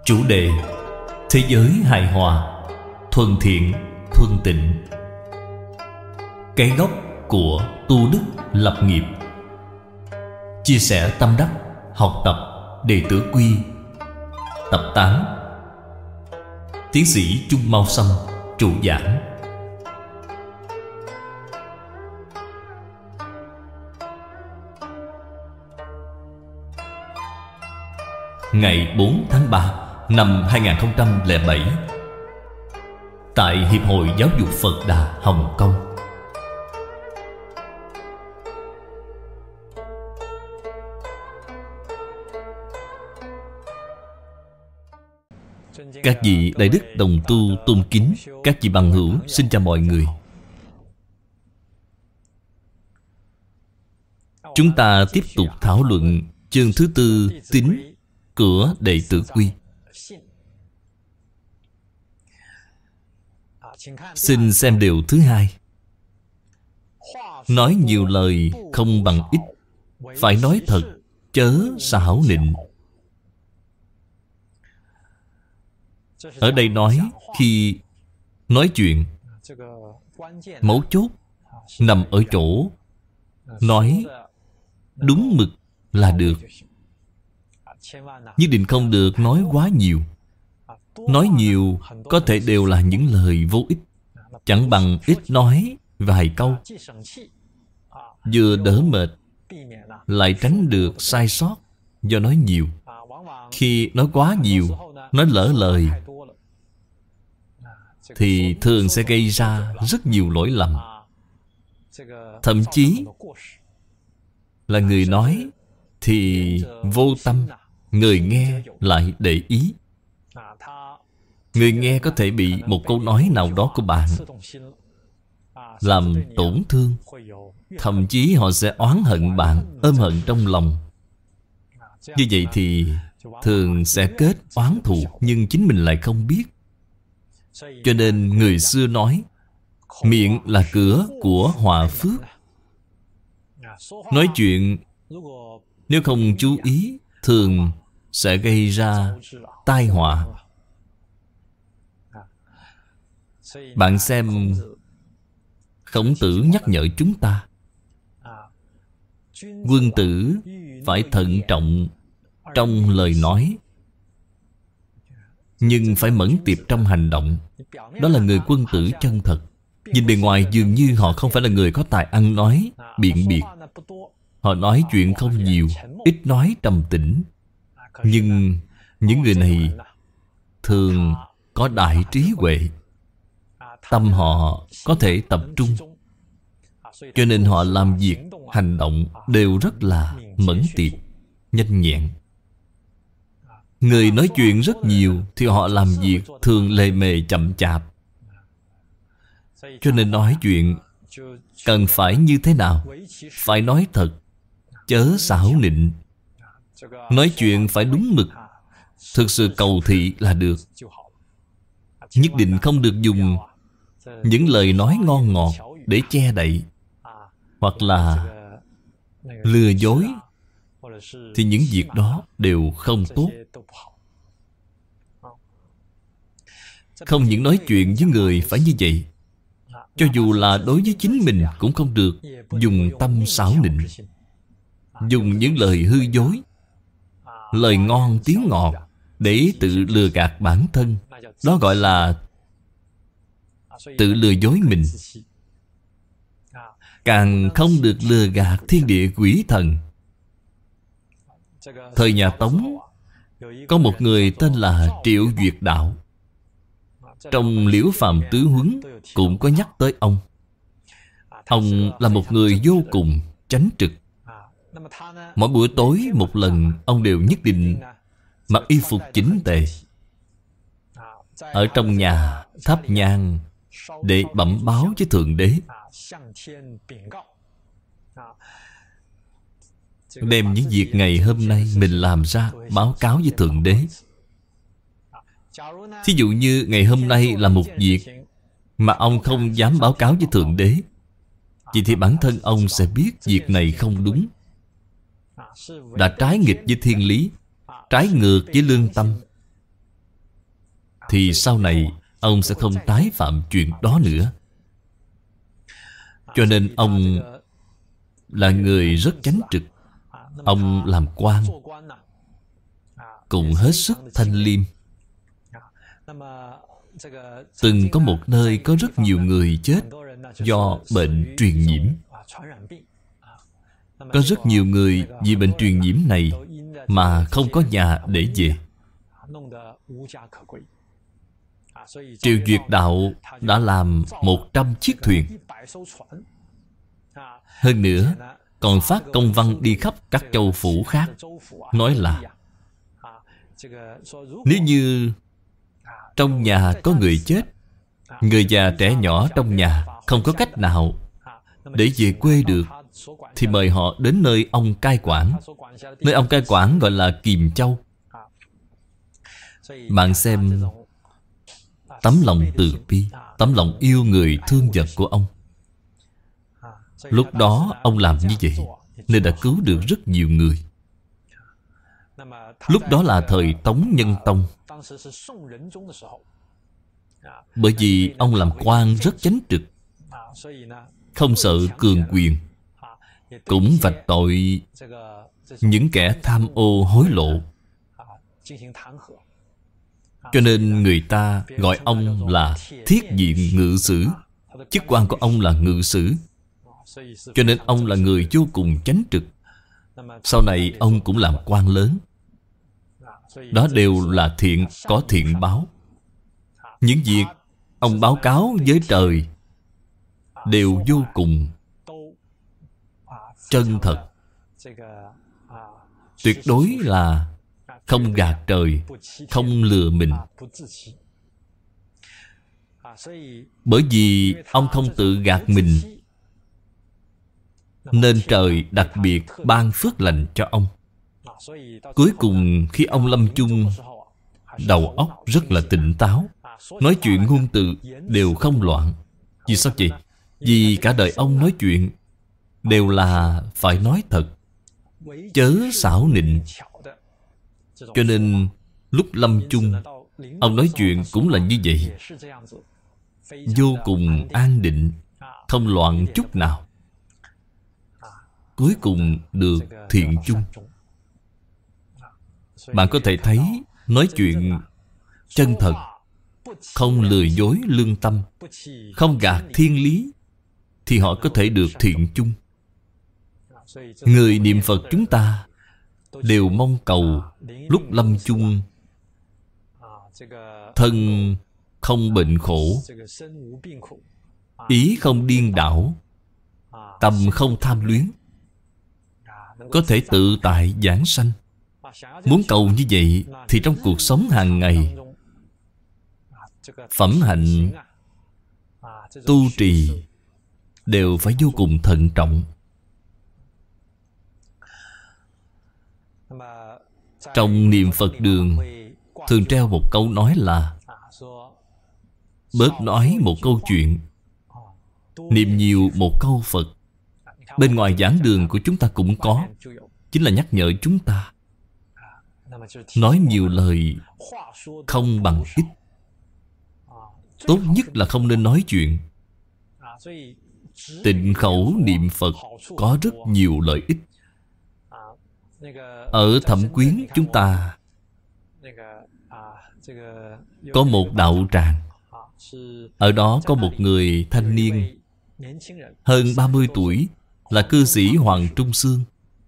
Chủ đề: thế giới hài hòa, thuần thiện, thuần tịnh. Cái gốc của tu đức lập nghiệp. Chia sẻ tâm đắc, học tập, đệ tử quy. Tập 8. Tiến sĩ Chung Mao Sâm trụ giảng. Ngày 4 tháng 3 năm 2007, tại Hiệp hội Giáo dục Phật Đà Hồng Kông. Các vị đại đức đồng tu tôn kính, các vị bằng hữu, xin chào mọi người. Chúng ta tiếp tục thảo luận chương thứ tư tín của đệ tử quy. Xin xem điều thứ hai. Nói nhiều lời không bằng ít, phải nói thật chớ xảo nịnh. Ở đây nói khi nói chuyện, mấu chốt nằm ở chỗ nói đúng mực là được. Nhất định không được nói quá nhiều. Nói nhiều có thể đều là những lời vô ích, chẳng bằng ít nói vài câu, vừa đỡ mệt, lại tránh được sai sót do nói nhiều. Khi nói quá nhiều, nói lỡ lời, thì thường sẽ gây ra rất nhiều lỗi lầm. Thậm chí là người nói thì vô tâm, người nghe lại để ý. Người nghe có thể bị một câu nói nào đó của bạn làm tổn thương. Thậm chí họ sẽ oán hận bạn, ôm hận trong lòng. Như vậy thì thường sẽ kết oán thù, nhưng chính mình lại không biết. Cho nên người xưa nói, miệng là cửa của hòa phước. Nói chuyện nếu không chú ý, thường sẽ gây ra tai họa. Bạn xem, Khổng Tử nhắc nhở chúng ta, quân tử phải thận trọng trong lời nói, nhưng phải mẫn tiệp trong hành động. Đó là người quân tử chân thật. Nhìn bề ngoài dường như họ không phải là người có tài ăn nói, biện biệt. Họ nói chuyện không nhiều, ít nói trầm tĩnh. Nhưng những người này thường có đại trí huệ. Tâm họ có thể tập trung, cho nên họ làm việc, hành động đều rất là mẫn tiệp, nhanh nhẹn. Người nói chuyện rất nhiều thì họ làm việc thường lề mề chậm chạp. Cho nên nói chuyện cần phải như thế nào? Phải nói thật, chớ xảo nịnh. Nói chuyện phải đúng mực, thực sự cầu thị là được. Nhất định không được dùng những lời nói ngon ngọt để che đậy, hoặc là lừa dối, thì những việc đó đều không tốt. Không những nói chuyện với người phải như vậy, cho dù là đối với chính mình cũng không được dùng tâm xảo nịnh, dùng những lời hư dối, lời ngon tiếng ngọt để tự lừa gạt bản thân. Đó gọi là tự lừa dối mình. Càng không được lừa gạt thiên địa quỷ thần. Thời nhà Tống, có một người tên là Triệu Duyệt Đạo. Trong Liễu Phàm Tứ Huấn cũng có nhắc tới ông. Ông là một người vô cùng chánh trực. Mỗi buổi tối một lần, ông đều nhất định mặc y phục chỉnh tề, ở trong nhà thắp nhang để bẩm báo với Thượng Đế, đem những việc ngày hôm nay mình làm ra báo cáo với Thượng Đế. Thí dụ như ngày hôm nay là một việc mà ông không dám báo cáo với Thượng Đế, vậy thì bản thân ông sẽ biết việc này không đúng, đã trái nghịch với thiên lý, trái ngược với lương tâm. thì sau này ông sẽ không tái phạm chuyện đó nữa. Cho nên ông là người rất chánh trực. Ông làm quan cũng hết sức thanh liêm. Từng có một nơi có rất nhiều người chết do bệnh truyền nhiễm. Có rất nhiều người vì bệnh truyền nhiễm này mà không có nhà để về. Triệu Duyệt Đạo đã làm 100 chiếc thuyền. Hơn nữa còn phát công văn đi khắp các châu phủ khác, nói là nếu như trong nhà có người chết, người già trẻ nhỏ trong nhà không có cách nào để về quê được, thì mời họ đến nơi ông cai quản. Nơi ông cai quản gọi là Kiềm Châu. Bạn xem tấm lòng từ bi, tấm lòng yêu người thương vật của ông. Lúc đó ông làm như vậy nên đã cứu được rất nhiều người. Lúc đó là thời Tống Nhân Tông. Bởi vì ông làm quan rất chánh trực, không sợ cường quyền, cũng vạch tội những kẻ tham ô hối lộ. Cho nên người ta gọi ông là Thiết Diện Ngự Sử. Chức quan của ông là ngự sử. Cho nên ông là người vô cùng chánh trực. Sau này ông cũng làm quan lớn. Đó đều là thiện, có thiện báo. Những việc ông báo cáo với trời đều vô cùng chân thật. Tuyệt đối là không gạt trời, không lừa mình. Bởi vì ông không tự gạt mình, nên trời đặc biệt ban phước lành cho ông. Cuối cùng khi ông lâm chung, đầu óc rất là tỉnh táo, nói chuyện ngôn từ đều không loạn. Vì sao vậy? Vì cả đời ông nói chuyện đều là phải nói thật, chớ xảo nịnh. Cho nên lúc lâm chung, ông nói chuyện cũng là như vậy, vô cùng an định, không loạn chút nào. Cuối cùng được thiện chung. Bạn có thể thấy nói chuyện chân thật, không lừa dối lương tâm, không gạt thiên lý, thì họ có thể được thiện chung. Người niệm Phật chúng ta đều mong cầu lúc lâm chung thân không bệnh khổ, ý không điên đảo, tâm không tham luyến, có thể tự tại giảng sanh. Muốn cầu như vậy thì trong cuộc sống hàng ngày, phẩm hạnh tu trì đều phải vô cùng thận trọng. Trong niệm Phật đường thường treo một câu nói là bớt nói một câu chuyện, niệm nhiều một câu Phật. Bên ngoài giảng đường của chúng ta cũng có, chính là nhắc nhở chúng ta nói nhiều lời không bằng ít. Tốt nhất là không nên nói chuyện. Tịnh khẩu niệm Phật có rất nhiều lợi ích. Ở Thẩm Quyến chúng ta có một đạo tràng. Ở đó có một người thanh niên hơn 30 tuổi, là cư sĩ Hoàng Trung Xương.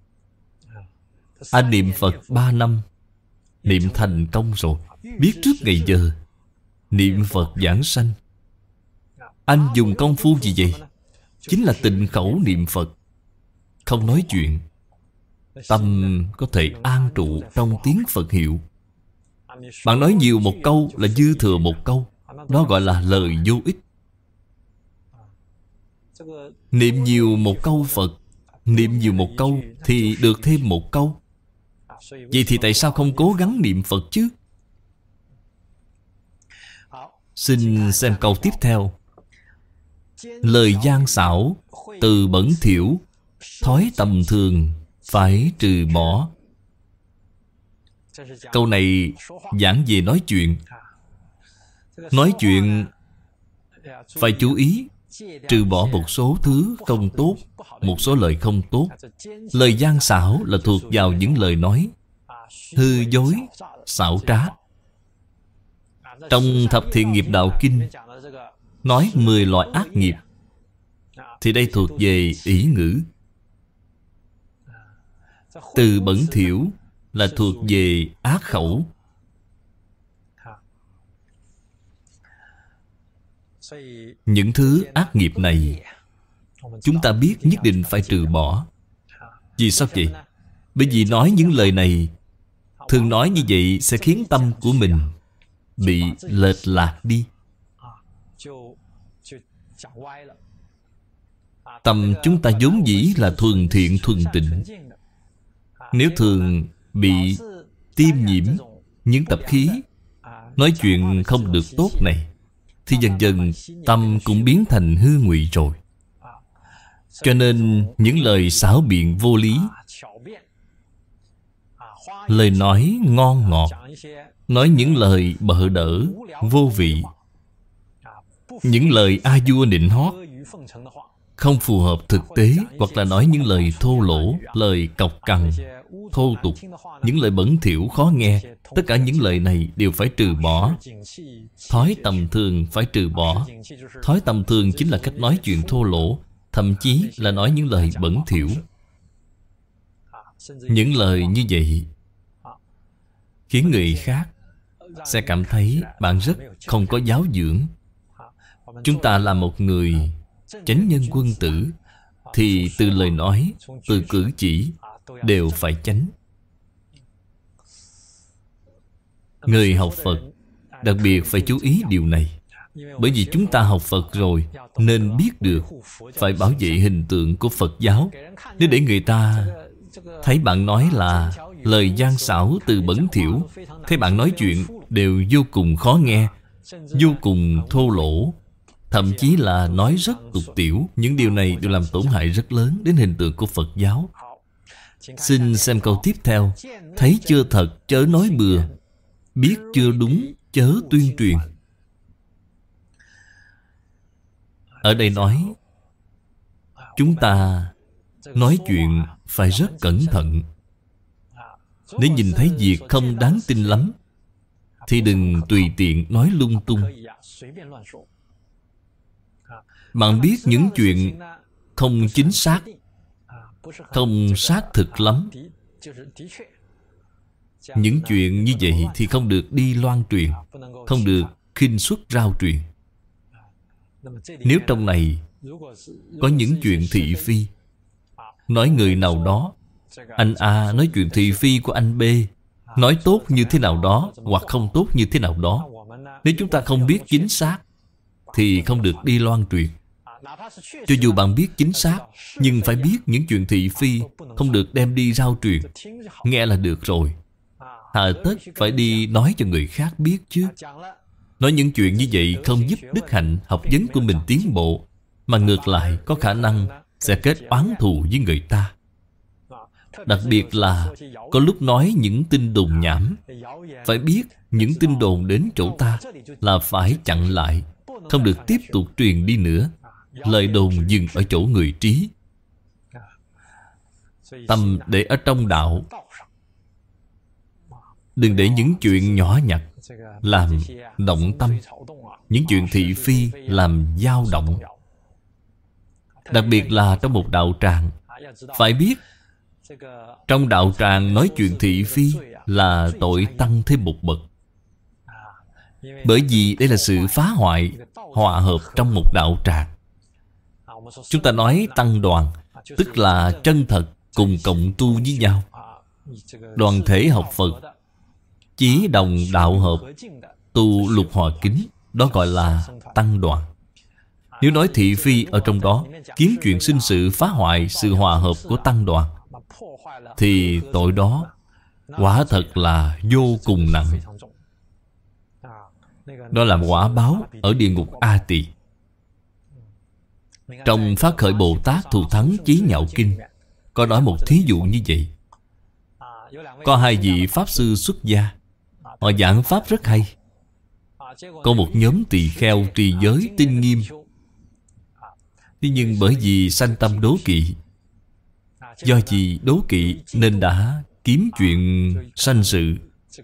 Anh niệm Phật 3 năm, niệm thành công rồi, biết trước ngày giờ niệm Phật giảng sanh. Anh dùng công phu gì vậy? Chính là tịnh khẩu niệm Phật, không nói chuyện. Tâm có thể an trụ trong tiếng Phật hiệu. Bạn nói nhiều một câu là dư thừa một câu, đó gọi là lời vô ích. Niệm nhiều một câu Phật, niệm nhiều một câu thì được thêm một câu. Vậy thì tại sao không cố gắng niệm Phật chứ? Xin xem câu tiếp theo. Lời gian xảo, từ bẩn thỉu, thói tầm thường phải trừ bỏ. Câu này giảng về nói chuyện. Nói chuyện phải chú ý, trừ bỏ một số thứ không tốt, một số lời không tốt. Lời gian xảo là thuộc vào những lời nói hư dối, xảo trá. Trong Thập Thiện Nghiệp Đạo Kinh nói 10 loại ác nghiệp, thì đây thuộc về ỷ ngữ. Từ bẩn thỉu là thuộc về ác khẩu. Những thứ ác nghiệp này chúng ta biết nhất định phải trừ bỏ. Vì sao vậy? Bởi vì nói những lời này, thường nói như vậy sẽ khiến tâm của mình bị lệch lạc đi. Tâm chúng ta vốn dĩ là thuần thiện thuần tịnh. Nếu thường bị tiêm nhiễm những tập khí nói chuyện không được tốt này, thì dần dần tâm cũng biến thành hư ngụy rồi. Cho nên những lời xảo biện vô lý, lời nói ngon ngọt, nói những lời bợ đỡ vô vị, những lời a vua nịnh hót không phù hợp thực tế, hoặc là nói những lời thô lỗ, lời cọc cằn, thô tục, những lời bẩn thỉu khó nghe, tất cả những lời này đều phải trừ bỏ. Thói tầm thường phải trừ bỏ. Thói tầm thường chính là cách nói chuyện thô lỗ, thậm chí là nói những lời bẩn thỉu. Những lời như vậy khiến người khác sẽ cảm thấy bạn rất không có giáo dưỡng. Chúng ta là một người chánh nhân quân tử, thì từ lời nói, từ cử chỉ đều phải chánh. Người học Phật đặc biệt phải chú ý điều này. Bởi vì chúng ta học Phật rồi, nên biết được phải bảo vệ hình tượng của Phật giáo. Nếu để người ta thấy bạn nói là lời gian xảo, từ bẩn thỉu, thấy bạn nói chuyện đều vô cùng khó nghe, vô cùng thô lỗ, thậm chí là nói rất tục tiểu, những điều này đều làm tổn hại rất lớn đến hình tượng của Phật giáo. Xin xem câu tiếp theo. Thấy chưa thật chớ nói bừa, biết chưa đúng chớ tuyên truyền. Ở đây nói chúng ta nói chuyện phải rất cẩn thận. Nếu nhìn thấy việc không đáng tin lắm thì đừng tùy tiện nói lung tung. Bạn biết những chuyện không chính xác, không xác thực lắm, những chuyện như vậy thì không được đi loan truyền, không được khinh suất rao truyền. Nếu trong này có những chuyện thị phi, nói người nào đó, anh A nói chuyện thị phi của anh B, nói tốt như thế nào đó hoặc không tốt như thế nào đó, nếu chúng ta không biết chính xác thì không được đi loan truyền. Cho dù bạn biết chính xác, nhưng phải biết những chuyện thị phi không được đem đi rao truyền. Nghe là được rồi, hà tất phải đi nói cho người khác biết chứ. Nói những chuyện như vậy không giúp đức hạnh học vấn của mình tiến bộ, mà ngược lại có khả năng sẽ kết oán thù với người ta. Đặc biệt là có lúc nói những tin đồn nhảm, phải biết những tin đồn đến chỗ ta là phải chặn lại, không được tiếp tục truyền đi nữa. Lời đồn dừng ở chỗ người trí. Tâm để ở trong đạo, đừng để những chuyện nhỏ nhặt làm động tâm, những chuyện thị phi làm dao động. Đặc biệt là trong một đạo tràng, phải biết trong đạo tràng nói chuyện thị phi là tội tăng thêm một bậc. Bởi vì đây là sự phá hoại hòa hợp trong một đạo tràng. Chúng ta nói tăng đoàn, tức là chân thật cùng cộng tu với nhau, đoàn thể học Phật, chí đồng đạo hợp, tu lục hòa kính, đó gọi là tăng đoàn. Nếu nói thị phi ở trong đó, kiếm chuyện sinh sự phá hoại sự hòa hợp của tăng đoàn, thì tội đó quả thật là vô cùng nặng. Đó là quả báo ở địa ngục A Tỳ. Trong Phát Khởi Bồ Tát Thù Thắng Chí Nhạo Kinh có nói một thí dụ như vậy. Có hai vị Pháp Sư xuất gia, họ giảng Pháp rất hay. có một nhóm tỳ kheo trì giới tinh nghiêm. Thế nhưng bởi vì sanh tâm đố kỵ, do gì đố kỵ nên đã kiếm chuyện sanh sự,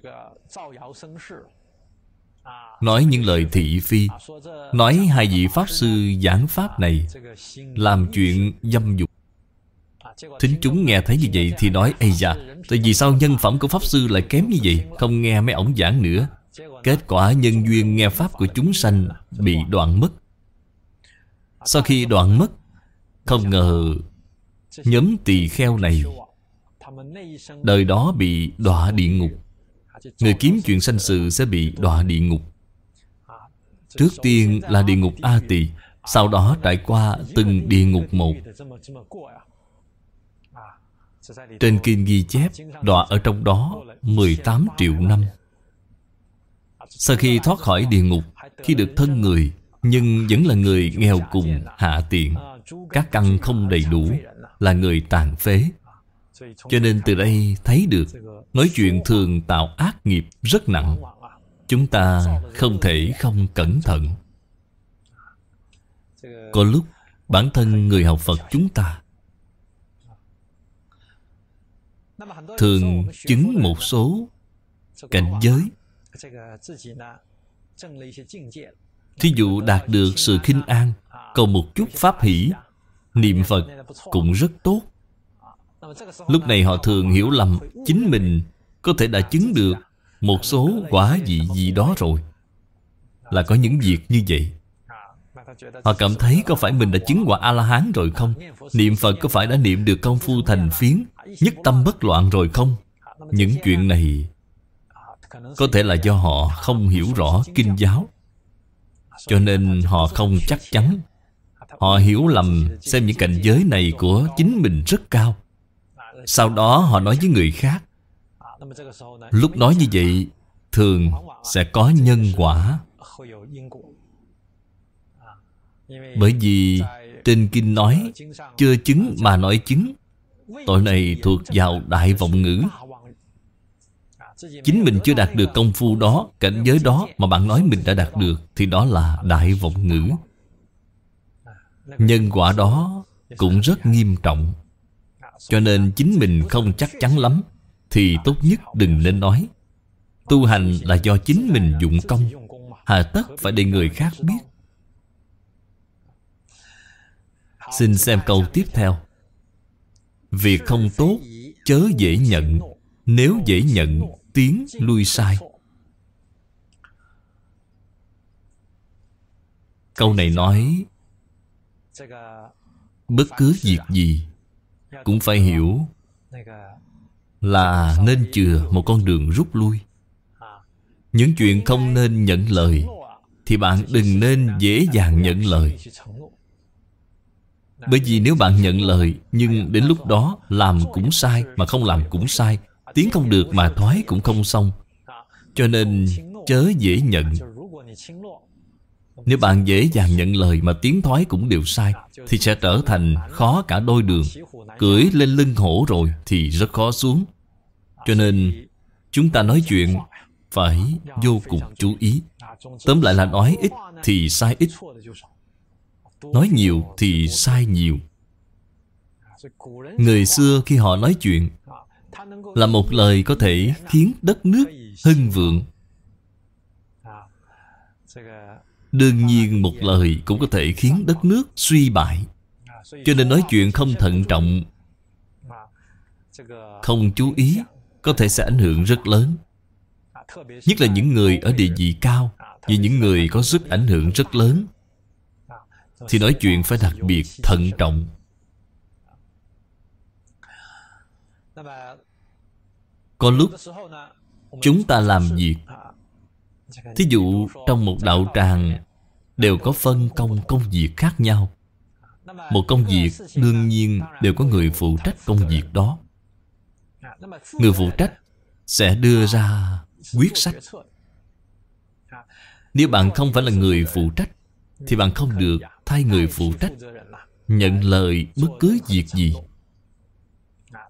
nói những lời thị phi, nói hai vị Pháp sư giảng Pháp này làm chuyện dâm dục. Thính chúng nghe thấy như vậy thì nói: ây da, tại vì sao nhân phẩm của Pháp sư lại kém như vậy, không nghe mấy ổng giảng nữa. Kết quả nhân duyên nghe Pháp của chúng sanh bị đoạn mất. Sau khi đoạn mất, không ngờ nhóm tỳ kheo này đời đó bị đọa địa ngục. Người kiếm chuyện sanh sự sẽ bị đọa địa ngục. Trước tiên là địa ngục A Tỳ, sau đó trải qua từng địa ngục một. Trên kinh ghi chép đọa ở trong đó 18 triệu năm. Sau khi thoát khỏi địa ngục, khi được thân người, nhưng vẫn là người nghèo cùng hạ tiện, các căn không đầy đủ, là người tàn phế. Cho nên từ đây thấy được nói chuyện thường tạo ác nghiệp rất nặng. Chúng ta không thể không cẩn thận. Có lúc bản thân người học Phật chúng ta thường chứng một số cảnh giới. Thí dụ đạt được sự khinh an, cầu một chút pháp hỷ, niệm Phật cũng rất tốt. Lúc này họ thường hiểu lầm chính mình có thể đã chứng được một số quả vị gì đó rồi. Là có những việc như vậy. Họ cảm thấy có phải mình đã chứng quả A-la-hán rồi không? Niệm Phật có phải đã niệm được công phu thành phiến, nhất tâm bất loạn rồi không? Những chuyện này có thể là do họ không hiểu rõ kinh giáo, cho nên họ không chắc chắn. Họ hiểu lầm xem những cảnh giới này của chính mình rất cao. Sau đó họ nói với người khác. Lúc nói như vậy thường sẽ có nhân quả. Bởi vì trên kinh nói chưa chứng mà nói chứng, tội này thuộc vào đại vọng ngữ. Chính mình chưa đạt được công phu đó, cảnh giới đó mà bạn nói mình đã đạt được, thì đó là đại vọng ngữ. Nhân quả đó cũng rất nghiêm trọng. Cho nên chính mình không chắc chắn lắm thì tốt nhất đừng nên nói. Tu hành là do chính mình dụng công, hà tất phải để người khác biết. Xin xem câu tiếp theo. Việc không tốt chớ dễ nhận, nếu dễ nhận tiến lui sai. Câu này nói bất cứ việc gì cũng phải hiểu là nên chừa một con đường rút lui. Những chuyện không nên nhận lời thì bạn đừng nên dễ dàng nhận lời. Bởi vì nếu bạn nhận lời nhưng đến lúc đó làm cũng sai, mà không làm cũng sai, tiến không được mà thoái cũng không xong. Cho nên chớ dễ nhận. Nếu bạn dễ dàng nhận lời mà tiến thoái cũng đều sai thì sẽ trở thành khó cả đôi đường. Cưỡi lên lưng hổ rồi thì rất khó xuống. Cho nên chúng ta nói chuyện phải vô cùng chú ý. Tóm lại là nói ít thì sai ít, nói nhiều thì sai nhiều. Người xưa khi họ nói chuyện là một lời có thể khiến đất nước hưng vượng. Đương nhiên một lời cũng có thể khiến đất nước suy bại. Cho nên nói chuyện không thận trọng, không chú ý, có thể sẽ ảnh hưởng rất lớn. Nhất là những người ở địa vị cao, vì những người có sức ảnh hưởng rất lớn, thì nói chuyện phải đặc biệt thận trọng. Có lúc chúng ta làm việc, thí dụ trong một đạo tràng đều có phân công công việc khác nhau. Một công việc đương nhiên đều có người phụ trách công việc đó. Người phụ trách sẽ đưa ra quyết sách. Nếu bạn không phải là người phụ trách thì bạn không được thay người phụ trách nhận lời bất cứ việc gì.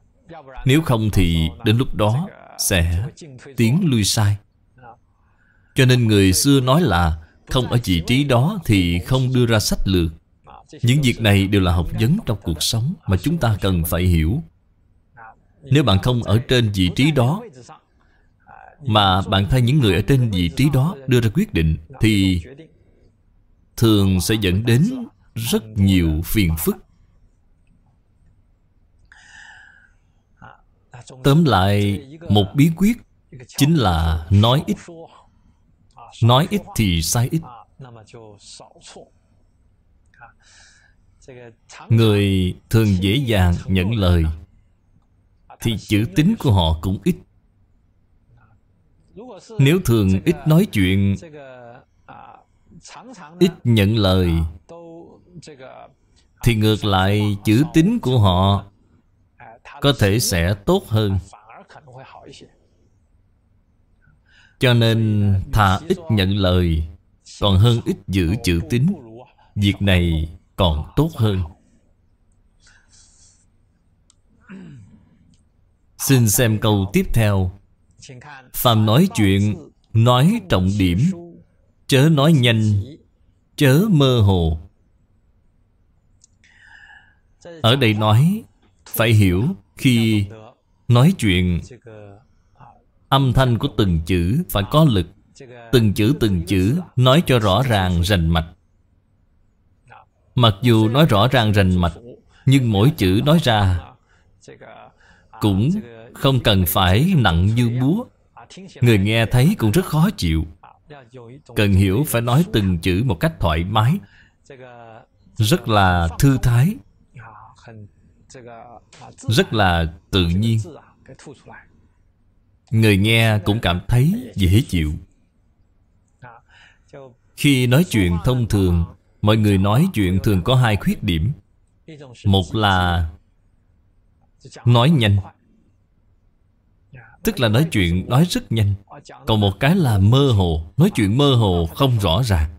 Nếu không thì đến lúc đó sẽ tiến lui sai. Cho nên người xưa nói là không ở vị trí đó thì không đưa ra sách lược. Những việc này đều là học vấn trong cuộc sống mà chúng ta cần phải hiểu. Nếu bạn không ở trên vị trí đó, mà bạn thay những người ở trên vị trí đó đưa ra quyết định, thì thường sẽ dẫn đến rất nhiều phiền phức. Tóm lại, một bí quyết chính là nói ít. Nói ít thì sai ít. Người thường dễ dàng nhận lời thì chữ tín của họ cũng ít. Nếu thường ít nói chuyện, ít nhận lời, thì ngược lại chữ tín của họ có thể sẽ tốt hơn. Cho nên thà ít nhận lời còn hơn ít giữ chữ tín. Việc này còn tốt hơn. Xin xem câu tiếp theo. Phàm nói chuyện, nói trọng điểm, chớ nói nhanh, chớ mơ hồ. Ở đây nói phải hiểu, khi nói chuyện, âm thanh của từng chữ phải có lực. Từng chữ nói cho rõ ràng rành mạch. Mặc dù nói rõ ràng rành mạch, nhưng mỗi chữ nói ra cũng không cần phải nặng như búa. Người nghe thấy cũng rất khó chịu. Cần hiểu phải nói từng chữ một cách thoải mái, rất là thư thái, rất là tự nhiên. Người nghe cũng cảm thấy dễ chịu. Khi nói chuyện thông thường, mọi người nói chuyện thường có hai khuyết điểm. Một là nói nhanh, tức là nói chuyện nói rất nhanh. Còn một cái là mơ hồ, nói chuyện mơ hồ không rõ ràng,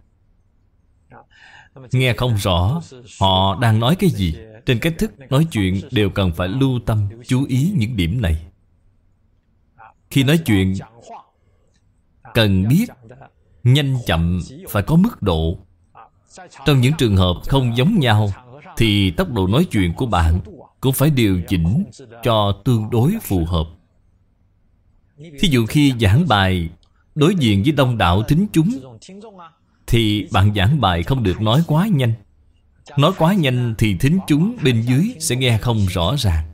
nghe không rõ họ đang nói cái gì. Trên cách thức nói chuyện đều cần phải lưu tâm, chú ý những điểm này. Khi nói chuyện cần biết nhanh chậm phải có mức độ. Trong những trường hợp không giống nhau thì tốc độ nói chuyện của bạn cũng phải điều chỉnh cho tương đối phù hợp. Thí dụ khi giảng bài đối diện với đông đảo thính chúng, thì bạn giảng bài không được nói quá nhanh. Nói quá nhanh thì thính chúng bên dưới sẽ nghe không rõ ràng.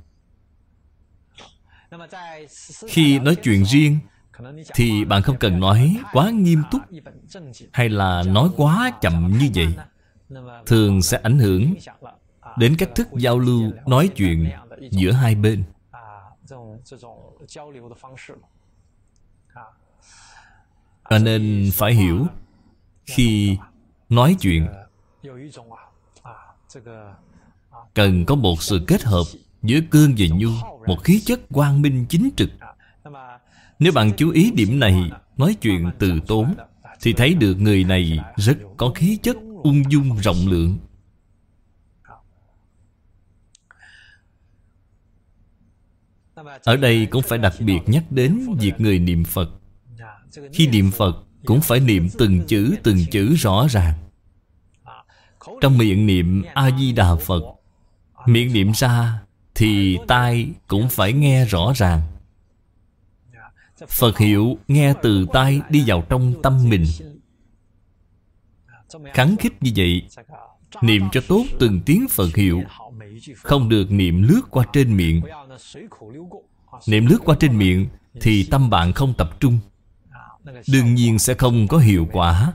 Khi nói chuyện riêng thì bạn không cần nói quá nghiêm túc hay là nói quá chậm như vậy. Thường sẽ ảnh hưởng đến cách thức giao lưu nói chuyện giữa hai bên. Cho nên phải hiểu, khi nói chuyện cần có một sự kết hợp giữa cương và nhu, một khí chất quang minh chính trực. Nếu bạn chú ý điểm này, nói chuyện từ tốn, thì thấy được người này rất có khí chất ung dung rộng lượng. Ở đây cũng phải đặc biệt nhắc đến việc người niệm Phật. Khi niệm Phật cũng phải niệm từng chữ rõ ràng. Trong miệng niệm A-di-đà Phật, miệng niệm ra thì tai cũng phải nghe rõ ràng. Phật hiệu nghe từ tai đi vào trong tâm mình. Khắng khích như vậy, niệm cho tốt từng tiếng Phật hiệu, không được niệm lướt qua trên miệng. Niệm lướt qua trên miệng thì tâm bạn không tập trung, đương nhiên sẽ không có hiệu quả.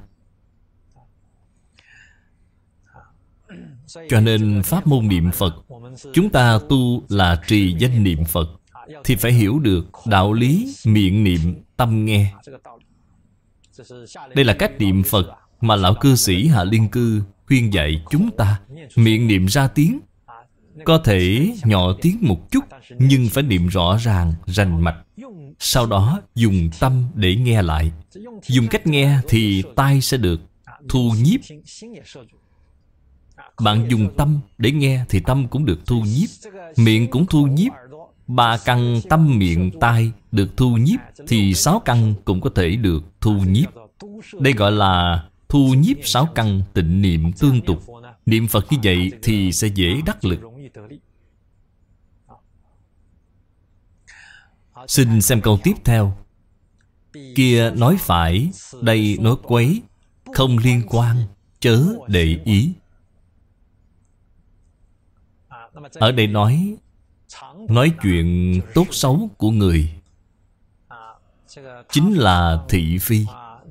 Cho nên pháp môn niệm Phật, chúng ta tu là trì danh niệm Phật, thì phải hiểu được đạo lý miệng niệm tâm nghe. Đây là cách niệm Phật mà lão cư sĩ Hạ Liên Cư khuyên dạy chúng ta. Miệng niệm ra tiếng, có thể nhỏ tiếng một chút, nhưng phải niệm rõ ràng, rành mạch. Sau đó dùng tâm để nghe lại. Dùng cách nghe thì tai sẽ được thu nhiếp. Bạn dùng tâm để nghe thì tâm cũng được thu nhiếp, miệng cũng thu nhiếp. 3 căn tâm miệng tai được thu nhiếp thì 6 căn cũng có thể được thu nhiếp. Đây gọi là thu nhiếp sáu căn, tịnh niệm tương tục. Niệm Phật như vậy thì sẽ dễ đắc lực. Xin xem câu tiếp theo. Kia nói phải, đây nói quấy, không liên quan, chớ để ý. Ở đây nói chuyện tốt xấu của người, chính là thị phi.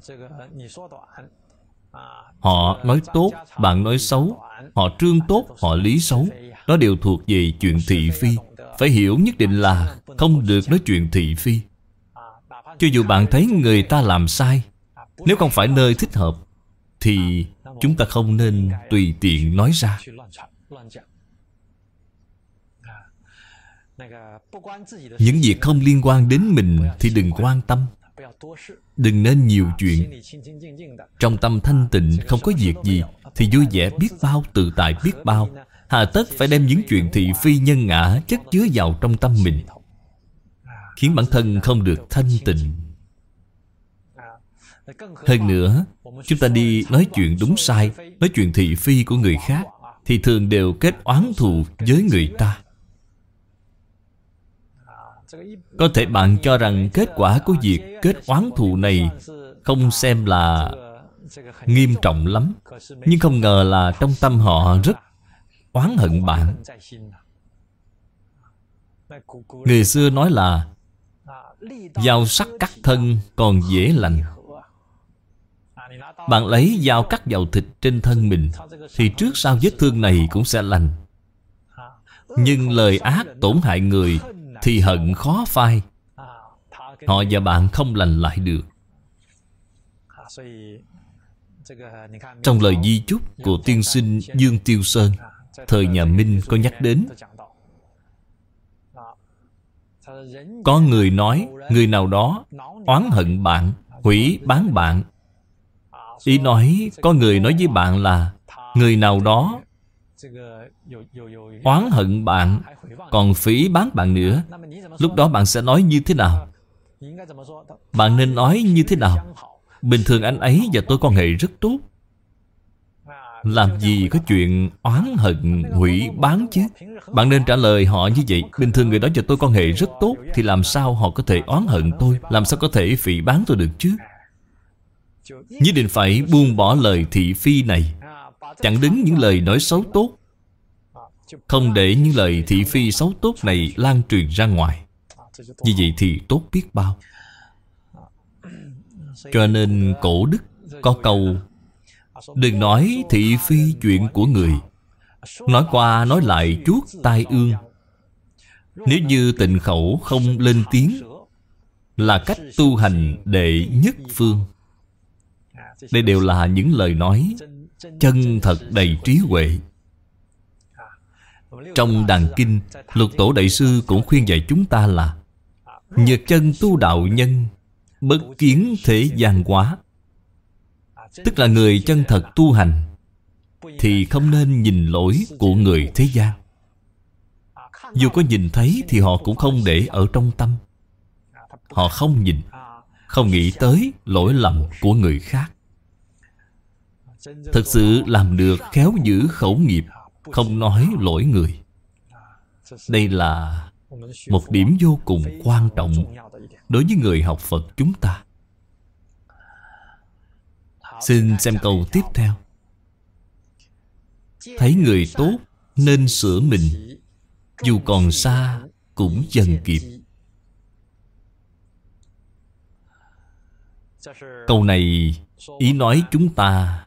Họ nói tốt, bạn nói xấu. Họ trương tốt, họ lý xấu. Đó đều thuộc về chuyện thị phi. Phải hiểu nhất định là không được nói chuyện thị phi. Cho dù bạn thấy người ta làm sai, nếu không phải nơi thích hợp, thì chúng ta không nên tùy tiện nói ra. Những việc không liên quan đến mình thì đừng quan tâm. Đừng nên nhiều chuyện. Trong tâm thanh tịnh không có việc gì thì vui vẻ biết bao, tự tại biết bao. Hà tất phải đem những chuyện thị phi nhân ngã chất chứa vào trong tâm mình, khiến bản thân không được thanh tịnh. Hơn nữa, chúng ta đi nói chuyện đúng sai, nói chuyện thị phi của người khác, thì thường đều kết oán thù với người ta. Có thể bạn cho rằng kết quả của việc kết oán thù này không xem là nghiêm trọng lắm, nhưng không ngờ là trong tâm họ rất oán hận bạn. Người xưa nói là dao sắc cắt thân còn dễ lành. Bạn lấy dao cắt vào thịt trên thân mình thì trước sau vết thương này cũng sẽ lành. Nhưng lời ác tổn hại người thì hận khó phai. Họ và bạn không lành lại được. Trong lời di chúc của tiên sinh Dương Tiêu Sơn, thời nhà Minh có nhắc đến. Có người nói người nào đó oán hận bạn, hủy bán bạn. Ý nói có người nói với bạn là người nào đó oán hận bạn, còn phỉ bán bạn nữa. Lúc đó bạn sẽ nói như thế nào? Bạn nên nói như thế nào? Bình thường anh ấy và tôi quan hệ rất tốt, làm gì có chuyện oán hận hủy bán chứ? Bạn nên trả lời họ như vậy. Bình thường người đó và tôi quan hệ rất tốt, thì làm sao họ có thể oán hận tôi? Làm sao có thể phỉ bán tôi được chứ? Nhất định phải buông bỏ lời thị phi này, chặn đứng những lời nói xấu tốt, không để những lời thị phi xấu tốt này lan truyền ra ngoài. Như vậy thì tốt biết bao. Cho nên cổ đức có câu: đừng nói thị phi chuyện của người, nói qua nói lại chuốc tai ương. Nếu như tịnh khẩu không lên tiếng, là cách tu hành đệ nhất phương. Đây đều là những lời nói chân thật đầy trí huệ. Trong Đàn Kinh, Lục Tổ Đại Sư cũng khuyên dạy chúng ta là nhược chân tu đạo nhân, bất kiến thế gian quá. Tức là người chân thật tu hành thì không nên nhìn lỗi của người thế gian. Dù có nhìn thấy thì họ cũng không để ở trong tâm. Họ không nhìn, không nghĩ tới lỗi lầm của người khác. Thật sự làm được khéo giữ khẩu nghiệp, không nói lỗi người. Đây là một điểm vô cùng quan trọng đối với người học Phật chúng ta. Xin xem câu tiếp theo. Thấy người tốt nên sửa mình, dù còn xa cũng dần kịp. Câu này ý nói chúng ta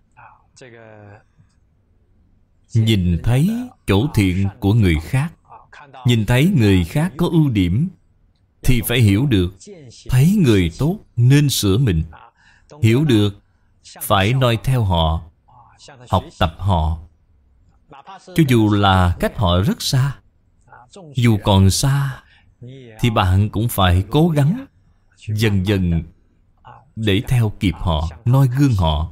nhìn thấy chỗ thiện của người khác, nhìn thấy người khác có ưu điểm, thì phải hiểu được thấy người tốt nên sửa mình. Hiểu được phải noi theo họ, học tập họ. Cho dù là cách họ rất xa, dù còn xa, thì bạn cũng phải cố gắng dần dần để theo kịp họ, noi gương họ.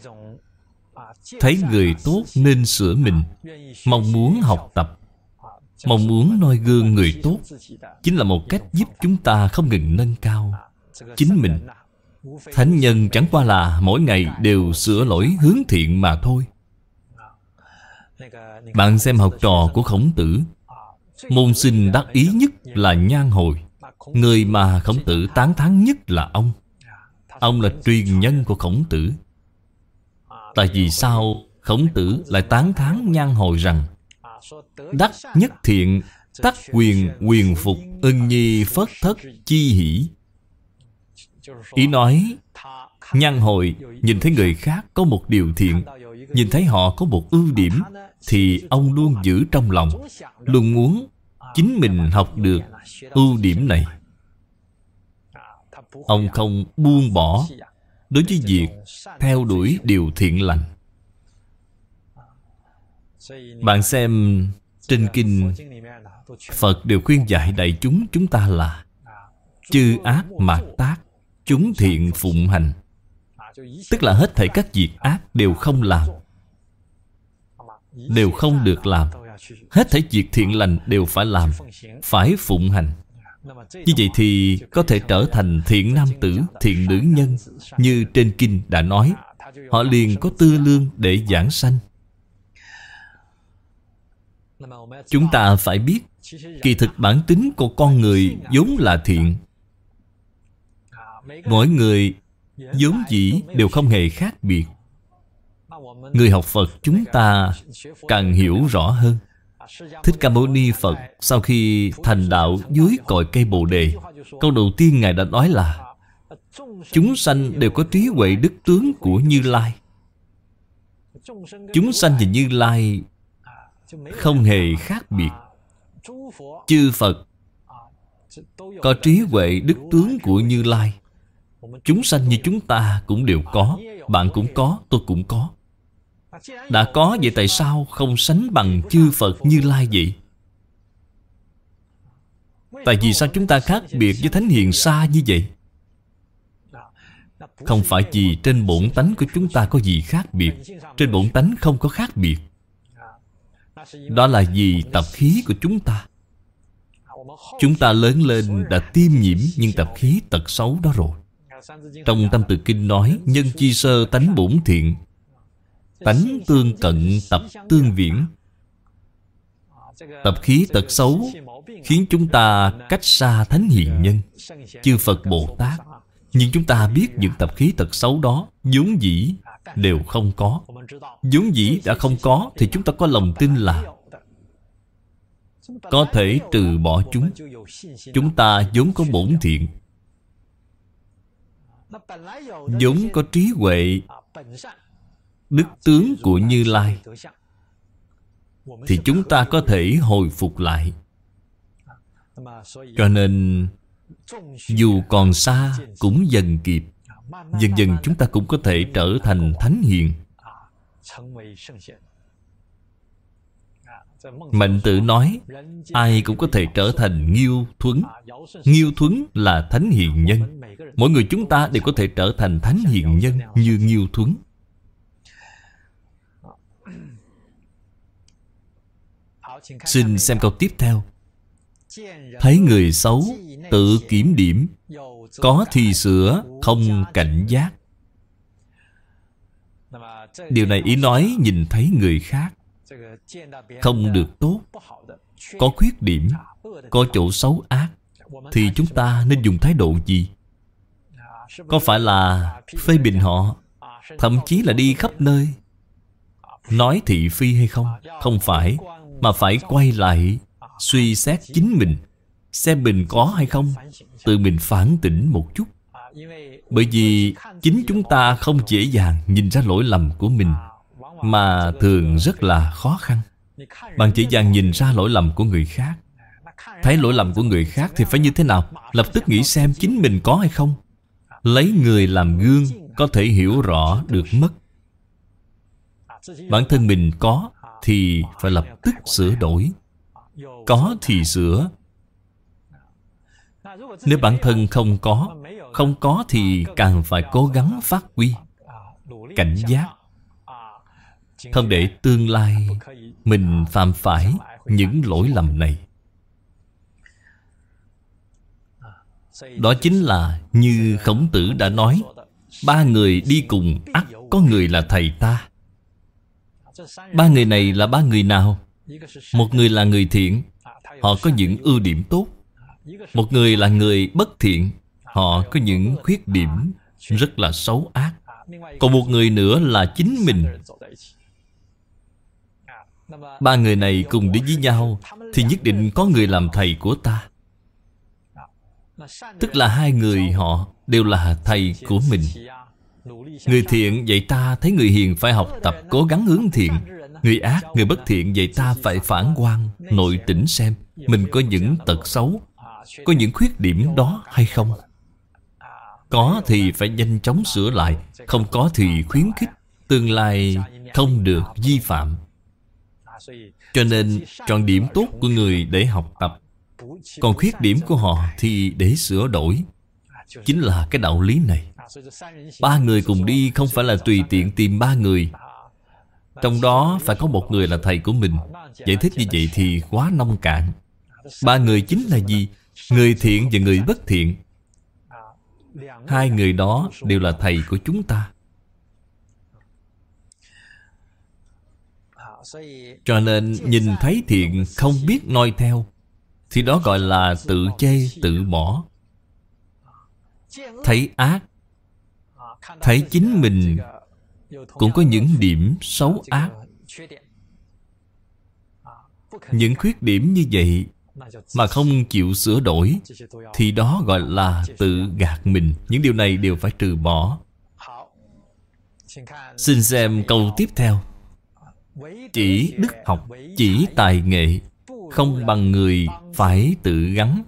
Thấy người tốt nên sửa mình, mong muốn học tập, Mong muốn noi gương người tốt chính là một cách giúp chúng ta không ngừng nâng cao chính mình. Thánh nhân chẳng qua là mỗi ngày đều sửa lỗi hướng thiện mà thôi. Bạn xem học trò của Khổng Tử, môn sinh đắc ý nhất là Nhan Hồi. Người mà Khổng Tử tán thán nhất là ông. Ông là truyền nhân của Khổng Tử. Tại vì sao Khổng Tử lại tán thán Nhan Hồi rằng đắc nhất thiện, tắc quyền quyền phục, ưng nhi phất thất chi hỷ. Ý nói Nhan Hồi nhìn thấy người khác có một điều thiện, nhìn thấy họ có một ưu điểm, thì ông luôn giữ trong lòng, luôn muốn chính mình học được ưu điểm này. Ông không buông bỏ đối với việc theo đuổi điều thiện lành. Bạn xem trên kinh, Phật đều khuyên dạy đại chúng ta là chư ác mạt tác, chúng thiện phụng hành. Tức là hết thảy các việc ác đều không làm, đều không được làm. Hết thảy việc thiện lành đều phải làm, phải phụng hành. Như vậy thì có thể trở thành thiện nam tử, thiện nữ nhân. Như trên kinh đã nói, họ liền có tư lương để giảng sanh. Chúng ta phải biết, kỳ thực bản tính của con người vốn là thiện. Mỗi người vốn dĩ đều không hề khác biệt. Người học Phật chúng ta càng hiểu rõ hơn. Thích Ca Mâu Ni Phật sau khi thành đạo dưới cội cây Bồ Đề, câu đầu tiên Ngài đã nói là chúng sanh đều có trí huệ đức tướng của Như Lai. Chúng sanh và Như Lai không hề khác biệt. Chư Phật có trí huệ đức tướng của Như Lai. Chúng sanh như chúng ta cũng đều có. Bạn cũng có, tôi cũng có. Đã có, vậy tại sao không sánh bằng chư Phật Như Lai vậy? Tại vì sao chúng ta khác biệt với Thánh Hiền Sa như vậy? Không phải vì trên bổn tánh của chúng ta có gì khác biệt. Trên bổn tánh không có khác biệt. Đó là vì tập khí của chúng ta. Chúng ta lớn lên đã tiêm nhiễm những tập khí tật xấu đó rồi. Trong Tam Tự Kinh nói, nhân chi sơ tánh bổn thiện, tánh tương cận tập tương viễn. Tập khí tật xấu khiến chúng ta cách xa thánh hiền nhân, chư Phật Bồ Tát. Nhưng chúng ta biết những tập khí tật xấu đó vốn dĩ đều không có. Vốn dĩ đã không có thì chúng ta có lòng tin là có thể trừ bỏ chúng. Chúng ta vốn có bổn thiện, vốn có trí huệ đức tướng của Như Lai, thì chúng ta có thể hồi phục lại. Cho nên dù còn xa cũng dần kịp. Dần dần chúng ta cũng có thể trở thành thánh hiền. Mạnh Tử nói ai cũng có thể trở thành Nghiêu Thuấn. Nghiêu Thuấn là thánh hiền nhân. Mỗi người chúng ta đều có thể trở thành thánh hiền nhân như Nghiêu Thuấn. Xin xem câu tiếp theo. Thấy người xấu tự kiểm điểm, có thì sửa, không cảnh giác. Điều này ý nói nhìn thấy người khác không được tốt, có khuyết điểm, có chỗ xấu ác, thì chúng ta nên dùng thái độ gì? Có phải là phê bình họ, thậm chí là đi khắp nơi nói thị phi hay không? Không phải, mà phải quay lại suy xét chính mình, xem mình có hay không, tự mình phản tỉnh một chút. Bởi vì chính chúng ta không dễ dàng nhìn ra lỗi lầm của mình, mà thường rất là khó khăn. Bạn dễ dàng nhìn ra lỗi lầm của người khác. Thấy lỗi lầm của người khác thì phải như thế nào? Lập tức nghĩ xem chính mình có hay không. Lấy người làm gương, có thể hiểu rõ được mất. Bản thân mình có thì phải lập tức sửa đổi. Có thì sửa. Nếu bản thân không có thì càng phải cố gắng phát huy, cảnh giác, không để tương lai mình phạm phải những lỗi lầm này. Đó chính là như Khổng Tử đã nói, 3 người đi cùng ắt có người là thầy ta. 3 người này là 3 người nào? Một người là người thiện, họ có những ưu điểm tốt. Một người là người bất thiện, họ có những khuyết điểm rất là xấu ác. Còn một người nữa là chính mình. 3 người này cùng đi với nhau thì nhất định có người làm thầy của ta. Tức là 2 người họ đều là thầy của mình. Người thiện dạy ta thấy người hiền phải học tập cố gắng hướng thiện. Người ác, người bất thiện dạy ta phải phản quan, nội tỉnh xem mình có những tật xấu, có những khuyết điểm đó hay không. Có thì phải nhanh chóng sửa lại, không có thì khuyến khích, tương lai không được vi phạm. Cho nên chọn điểm tốt của người để học tập, còn khuyết điểm của họ thì để sửa đổi. Chính là cái đạo lý này. 3 người cùng đi không phải là tùy tiện tìm 3 người. Trong đó phải có một người là thầy của mình. Giải thích như vậy thì quá nông cạn. 3 người chính là gì? Người thiện và người bất thiện. 2 người đó đều là thầy của chúng ta. Cho nên nhìn thấy thiện không biết noi theo thì đó gọi là tự chê tự bỏ. Thấy ác, thấy chính mình cũng có những điểm xấu ác, những khuyết điểm như vậy mà không chịu sửa đổi thì đó gọi là tự gạt mình. Những điều này đều phải trừ bỏ. Xin xem câu tiếp theo. Chỉ đức học, chỉ tài nghệ, không bằng người phải tự gắng.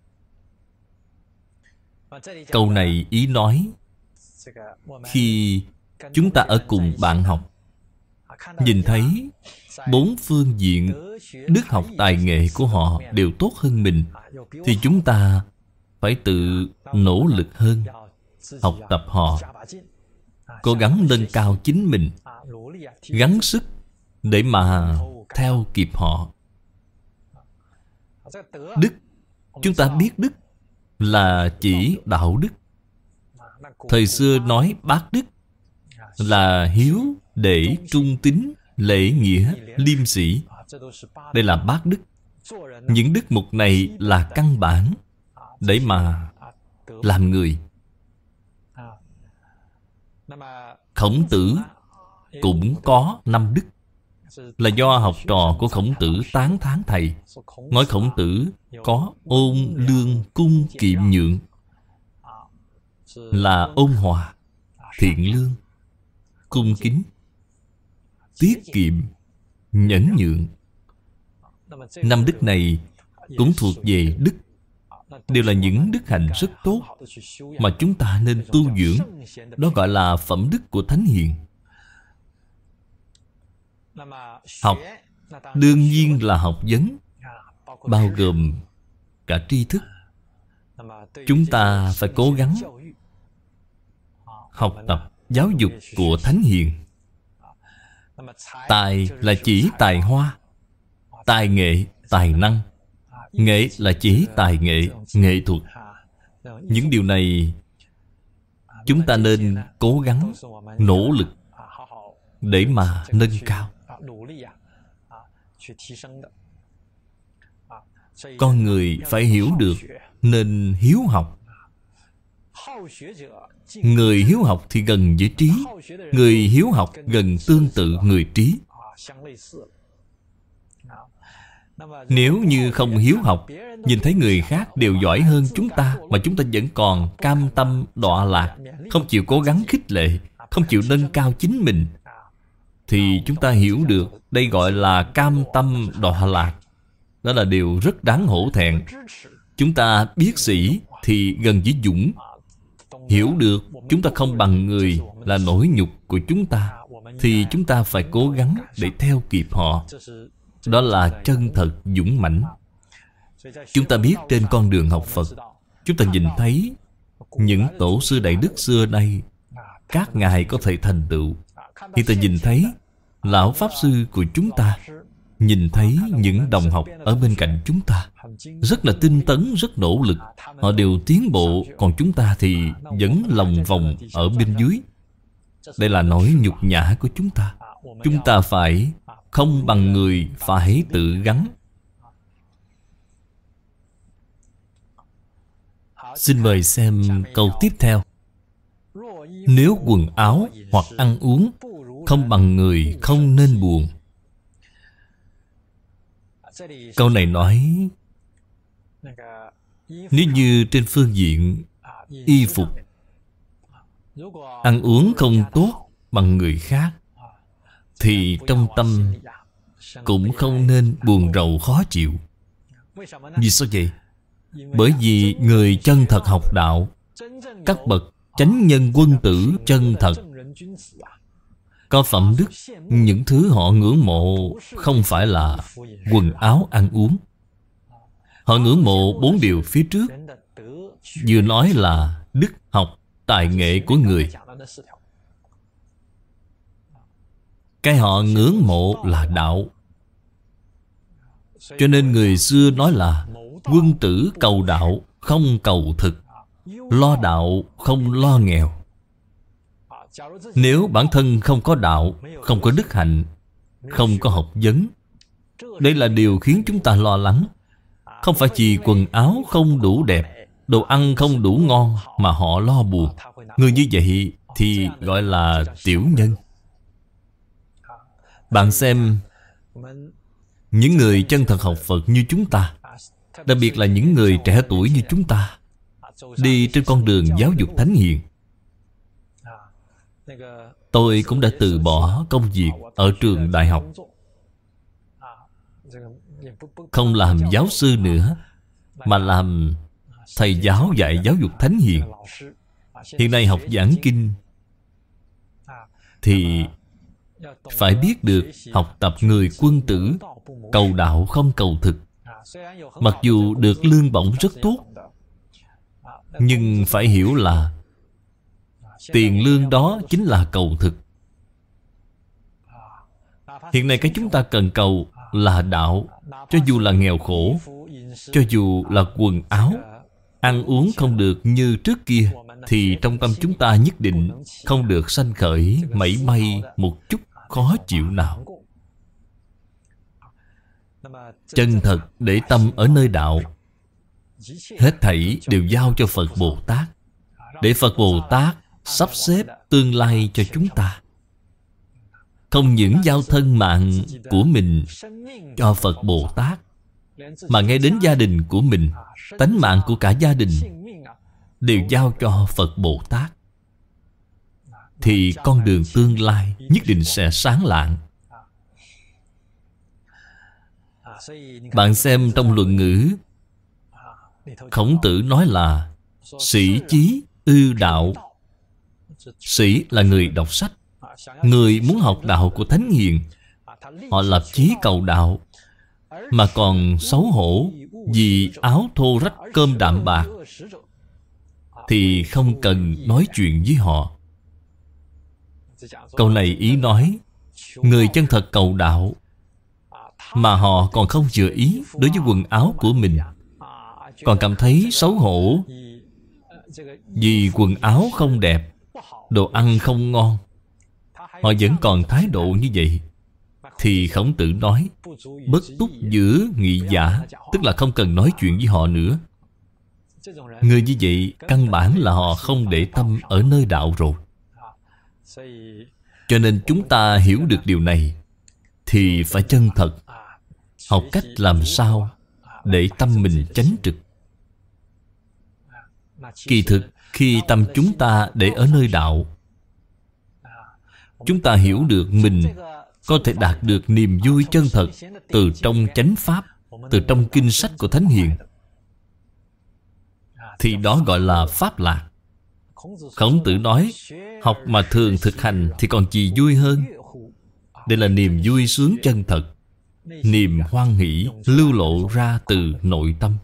Câu này ý nói, khi chúng ta ở cùng bạn học, nhìn thấy 4 phương diện đức học tài nghệ của họ đều tốt hơn mình, thì chúng ta phải tự nỗ lực hơn, học tập họ, cố gắng nâng cao chính mình, gắng sức để mà theo kịp họ. Đức, chúng ta biết đức là chỉ đạo đức. Thời xưa nói bác đức là hiếu, để, trung tín, lễ nghĩa, liêm sĩ. Đây là bác đức. Những đức mục này là căn bản để mà làm người. Khổng Tử cũng có 5 đức, là do học trò của Khổng Tử tán thán thầy, nói Khổng Tử có ôn lương cung kiệm nhượng, là ôn hòa, thiện lương, cung kính, tiết kiệm, nhẫn nhượng. 5 đức này cũng thuộc về đức, đều là những đức hạnh rất tốt mà chúng ta nên tu dưỡng. Đó gọi là phẩm đức của Thánh Hiền. Học đương nhiên là học vấn, bao gồm cả tri thức. Chúng ta phải cố gắng học tập giáo dục của Thánh Hiền. Tài là chỉ tài hoa, tài nghệ, tài năng. Nghệ là chỉ tài nghệ, nghệ thuật. Những điều này chúng ta nên cố gắng, nỗ lực để mà nâng cao. Con người phải hiểu được nên hiếu học. Người hiếu học thì gần với trí. Người hiếu học gần tương tự người trí. Nếu như không hiếu học, nhìn thấy người khác đều giỏi hơn chúng ta mà chúng ta vẫn còn cam tâm đọa lạc, không chịu cố gắng khích lệ, không chịu nâng cao chính mình, thì chúng ta hiểu được đây gọi là cam tâm đọa lạc. Đó là điều rất đáng hổ thẹn. Chúng ta biết sĩ thì gần với dũng. Hiểu được chúng ta không bằng người là nỗi nhục của chúng ta, thì chúng ta phải cố gắng để theo kịp họ. Đó là chân thật dũng mãnh. Chúng ta biết trên con đường học Phật, chúng ta nhìn thấy những tổ sư đại đức xưa nay, các ngài có thể thành tựu. Khi ta nhìn thấy lão Pháp Sư của chúng ta, nhìn thấy những đồng học ở bên cạnh chúng ta rất là tinh tấn, rất nỗ lực. Họ đều tiến bộ, còn chúng ta thì vẫn lòng vòng ở bên dưới. Đây là nỗi nhục nhã của chúng ta. Chúng ta phải không bằng người, phải tự gắng. Xin mời xem câu tiếp theo. Nếu quần áo hoặc ăn uống không bằng người, không nên buồn. Câu này nói nếu như trên phương diện y phục, ăn uống không tốt bằng người khác, thì trong tâm cũng không nên buồn rầu khó chịu. Vì sao vậy? Bởi vì người chân thật học đạo, các bậc chánh nhân quân tử chân thật, có phẩm đức, những thứ họ ngưỡng mộ không phải là quần áo ăn uống. Họ ngưỡng mộ 4 điều phía trước. Vừa nói là đức, học, tài nghệ của người. Cái họ ngưỡng mộ là đạo. Cho nên người xưa nói là quân tử cầu đạo, không cầu thực. Lo đạo, không lo nghèo. Nếu bản thân không có đạo, không có đức hạnh, không có học vấn, đây là điều khiến chúng ta lo lắng. Không phải chỉ quần áo không đủ đẹp, đồ ăn không đủ ngon mà họ lo buồn. Người như vậy thì gọi là tiểu nhân. Bạn xem, những người chân thật học Phật như chúng ta, đặc biệt là những người trẻ tuổi như chúng ta, đi trên con đường giáo dục thánh hiền. Tôi cũng đã từ bỏ công việc ở trường đại học, không làm giáo sư nữa, mà làm thầy giáo dạy giáo dục thánh hiền. Hiện nay học giảng kinh thì phải biết được học tập người quân tử, cầu đạo không cầu thực. Mặc dù được lương bổng rất tốt, nhưng phải hiểu là tiền lương đó chính là cầu thực. Hiện nay cái chúng ta cần cầu là đạo. Cho dù là nghèo khổ, cho dù là quần áo, ăn uống không được như trước kia, thì trong tâm chúng ta nhất định không được sanh khởi mảy may một chút khó chịu nào. Chân thật để tâm ở nơi đạo, hết thảy đều giao cho Phật Bồ Tát, để Phật Bồ Tát sắp xếp tương lai cho chúng ta. Không những giao thân mạng của mình cho Phật Bồ Tát, mà ngay đến gia đình của mình, tánh mạng của cả gia đình đều giao cho Phật Bồ Tát, thì con đường tương lai nhất định sẽ sáng lạng. Bạn xem trong luận ngữ, Khổng Tử nói là sĩ chí ư đạo. Sĩ là người đọc sách, người muốn học đạo của thánh hiền. Họ lập chí cầu đạo, mà còn xấu hổ vì áo thô rách cơm đạm bạc, thì không cần nói chuyện với họ. Câu này ý nói, người chân thật cầu đạo mà họ còn không vừa ý đối với quần áo của mình, còn cảm thấy xấu hổ vì quần áo không đẹp, đồ ăn không ngon, họ vẫn còn thái độ như vậy, thì Khổng Tử nói bất túc giữa nghị giả, tức là không cần nói chuyện với họ nữa. Người như vậy căn bản là họ không để tâm ở nơi đạo rồi. Cho nên chúng ta hiểu được điều này thì phải chân thật, học cách làm sao để tâm mình chánh trực. Kỳ thực khi tâm chúng ta để ở nơi đạo, chúng ta hiểu được mình có thể đạt được niềm vui chân thật từ trong chánh pháp, từ trong kinh sách của Thánh Hiền, thì đó gọi là pháp lạc. Khổng Tử nói, học mà thường thực hành thì còn gì vui hơn. Đây là niềm vui sướng chân thật, niềm hoan hỷ lưu lộ ra từ nội tâm.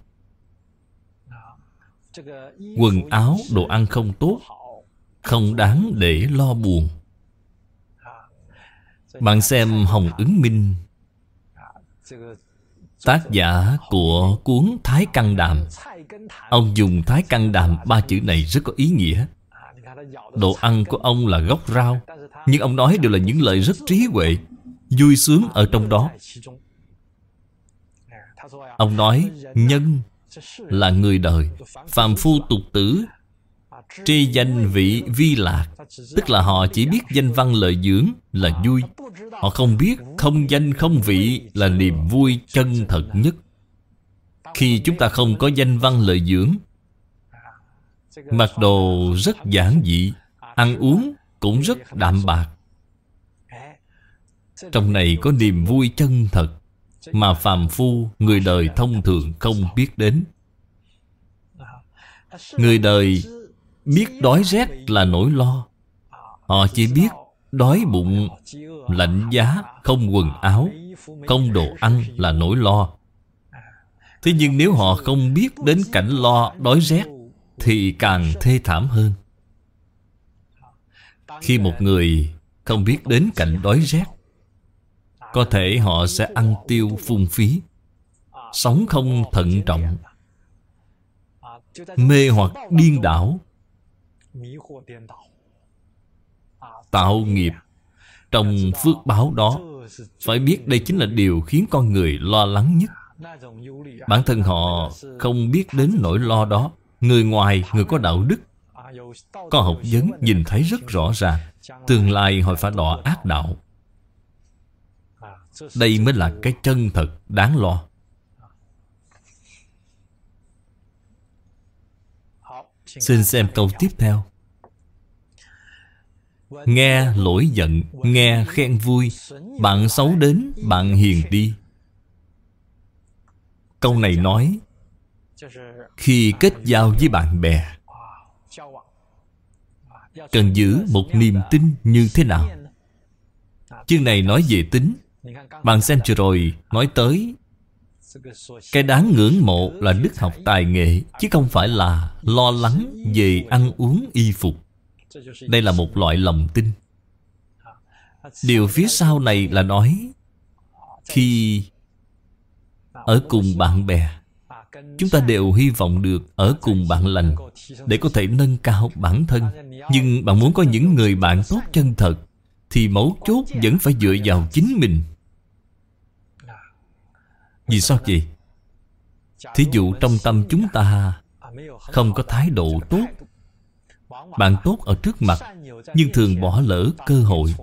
Quần áo, đồ ăn không tốt, không đáng để lo buồn. Bạn xem Hồng Ứng Minh Tác giả của cuốn Thái Căn Đàm, ông dùng Thái Căn Đàm 3 chữ này rất có ý nghĩa. Đồ ăn của ông là gốc rau, nhưng ông nói đều là những lời rất trí huệ, vui sướng ở trong đó. Ông nói nhân là người đời, phàm phu tục tử, tri danh vị vi lạc. Tức là họ chỉ biết danh văn lợi dưỡng là vui. Họ không biết không danh không vị là niềm vui chân thật nhất. Khi chúng ta không có danh văn lợi dưỡng, mặc đồ rất giản dị, ăn uống cũng rất đạm bạc, trong này có niềm vui chân thật mà phàm phu, người đời thông thường không biết đến. Người đời biết đói rét là nỗi lo. Họ chỉ biết đói bụng, lạnh giá, không quần áo, không đồ ăn là nỗi lo. Thế nhưng nếu họ không biết đến cảnh lo đói rét thì càng thê thảm hơn. Khi một người không biết đến cảnh đói rét, có thể họ sẽ ăn tiêu phung phí, sống không thận trọng, mê hoặc điên đảo, tạo nghiệp. Trong phước báo đó, phải biết đây chính là điều khiến con người lo lắng nhất. Bản thân họ không biết đến nỗi lo đó. Người ngoài, người có đạo đức, có học vấn, nhìn thấy rất rõ ràng tương lai họ phải đọa ác đạo. Đây mới là cái chân thật đáng lo. Xin xem câu tiếp theo. Nghe lỗi giận, nghe khen vui, bạn xấu đến, bạn hiền đi. Câu này nói khi kết giao với bạn bè cần giữ một niềm tin như thế nào. Chương này nói về tính. Bạn xem vừa rồi nói tới cái đáng ngưỡng mộ là đức học tài nghệ, chứ không phải là lo lắng về ăn uống y phục. Đây là một loại lòng tin. Điều phía sau này là nói khi ở cùng bạn bè, chúng ta đều hy vọng được ở cùng bạn lành để có thể nâng cao bản thân. Nhưng bạn muốn có những người bạn tốt chân thật thì mấu chốt vẫn phải dựa vào chính mình. Vì sao vậy? Thí dụ trong tâm chúng ta không có thái độ tốt, bạn tốt ở trước mặt nhưng thường bỏ lỡ cơ hội.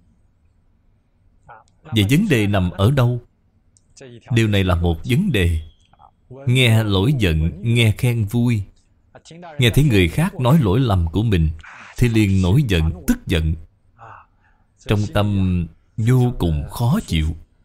Vậy vấn đề nằm ở đâu? Điều này là một vấn đề. Nghe lỗi giận, nghe khen vui, nghe thấy người khác nói lỗi lầm của mình thì liền nổi giận, tức giận. Trong tâm vô cùng khó chịu.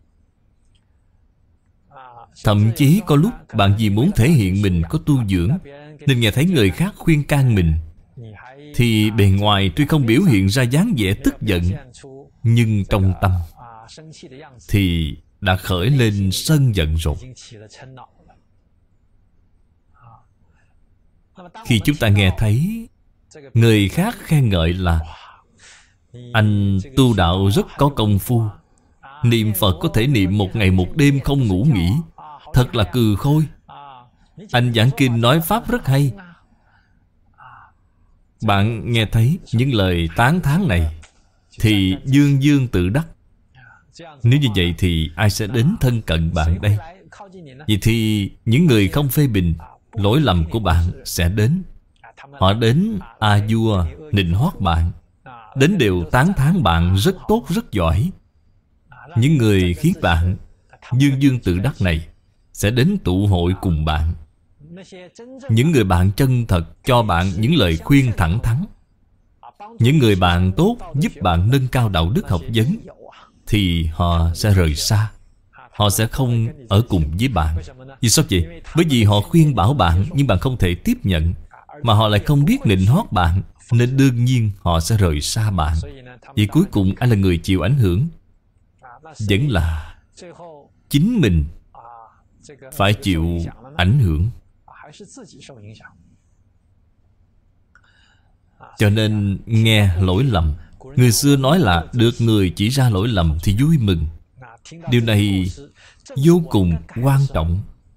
Thậm chí có lúc bạn vì muốn thể hiện mình có tu dưỡng nên nghe thấy người khác khuyên can mình, thì bề ngoài tuy không biểu hiện ra dáng vẻ tức giận, nhưng trong tâm thì đã khởi lên sân giận rồi. Khi chúng ta nghe thấy người khác khen ngợi là anh tu đạo rất có công phu, niệm Phật có thể niệm một ngày một đêm không ngủ nghỉ, thật là cừ khôi, anh giảng kinh nói pháp rất hay. Bạn nghe thấy những lời tán thán này thì dương dương tự đắc. Nếu như vậy thì ai sẽ đến thân cận bạn đây? Vậy thì những người không phê bình lỗi lầm của bạn sẽ đến. Họ đến a vua nịnh hót bạn, đến đều tán thán bạn rất tốt, rất giỏi. Những người khiến bạn dương dương tự đắc này sẽ đến tụ hội cùng bạn. Những người bạn chân thật cho bạn những lời khuyên thẳng thắn, những người bạn tốt giúp bạn nâng cao đạo đức học vấn, thì họ sẽ rời xa. Họ sẽ không ở cùng với bạn. Vì sao vậy? Bởi vì họ khuyên bảo bạn nhưng bạn không thể tiếp nhận, mà họ lại không biết nịnh hót bạn, nên đương nhiên họ sẽ rời xa bạn. Vậy cuối cùng ai là người chịu ảnh hưởng? Vẫn là chính mình phải chịu ảnh hưởng. Cho nên nghe lỗi lầm, người xưa nói là được người chỉ ra lỗi lầm thì vui mừng. Điều này vô cùng quan trọng.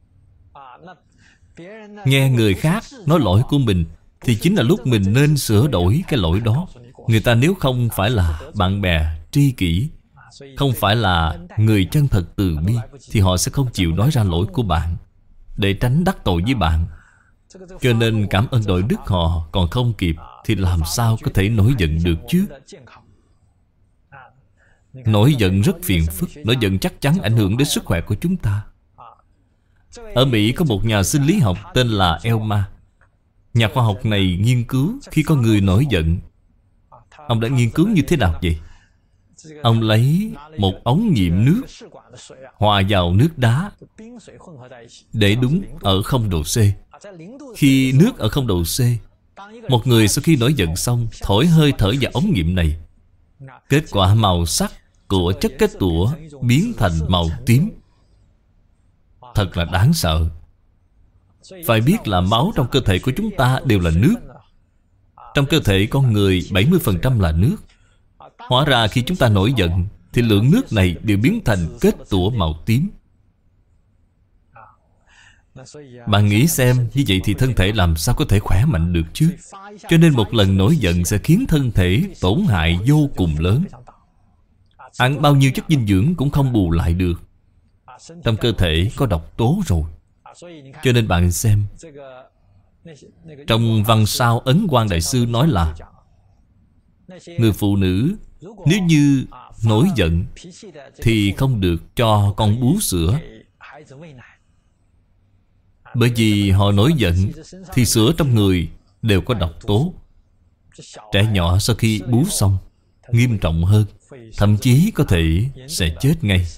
Nghe người khác nói lỗi của mình thì chính là lúc mình nên sửa đổi cái lỗi đó. Người ta nếu không phải là bạn bè tri kỷ, không phải là người chân thật từ bi, thì họ sẽ không chịu nói ra lỗi của bạn, để tránh đắc tội với bạn. Cho nên cảm ơn đội đức họ còn không kịp, thì làm sao có thể nổi giận được chứ? Nổi giận rất phiền phức. Nổi giận chắc chắn ảnh hưởng đến sức khỏe của chúng ta. Ở Mỹ có một nhà sinh lý học tên là Elma. Nhà khoa học này nghiên cứu khi có người nổi giận. Ông đã nghiên cứu như thế nào vậy? Ông lấy một ống nghiệm nước hòa vào nước đá, để đúng ở 0 độ C. Khi nước ở 0 độ C, một người sau khi nổi giận xong thổi hơi thở vào ống nghiệm này, kết quả màu sắc của chất kết tủa biến thành màu tím. Thật là đáng sợ. Phải biết là máu trong cơ thể của chúng ta đều là nước. Trong cơ thể con người 70% là nước. Hóa ra khi chúng ta nổi giận thì lượng nước này đều biến thành kết tủa màu tím. Bạn nghĩ xem, như vậy thì thân thể làm sao có thể khỏe mạnh được chứ? Cho nên một lần nổi giận sẽ khiến thân thể tổn hại vô cùng lớn. Ăn bao nhiêu chất dinh dưỡng cũng không bù lại được. Trong cơ thể có độc tố rồi. Cho nên bạn xem, trong văn sao Ấn Quang Đại Sư nói là người phụ nữ nếu như nổi giận thì không được cho con bú sữa. Bởi vì họ nổi giận thì sữa trong người đều có độc tố. Trẻ nhỏ sau khi bú xong, nghiêm trọng hơn, thậm chí có thể sẽ chết ngay.